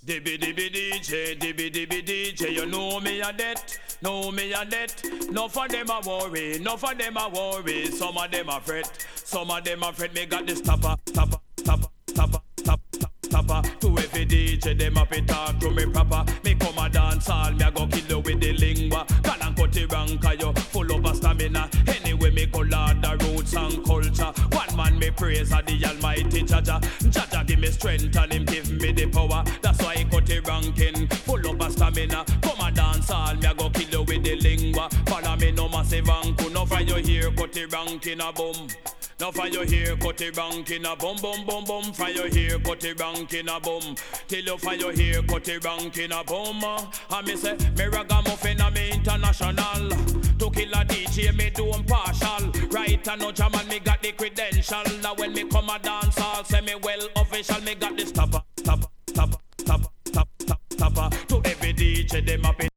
DJ, you know me a debt, No for them a worry, Some of them a fret, me got this tapper. To every DJ, them up and talk to me proper. Me come a dance all, me a go kill you with the lingua. Can and cut it wrong, cause you full of a stamina. Anyway, me go lord the roots and culture. One man me praise a the almighty Jaja. Jaja give me strength and him give me the power. That's why he cut it ranking, full of a stamina. Come a dance all, me a go kill you with the lingua. Follow me no massive anku, no for you here, cut it ranking a boom. Now for your hair, cut it ranking a boom. For your hair, cut it ranking a boom. Till you for your hair, cut it ranking a boom. And me say, me ragamuffin a me international. To kill a DJ, me do impartial. Right and no jam and me got the credential. Now when me come a dance, I'll say me well official. Me got this tapper. To every DJ, them up in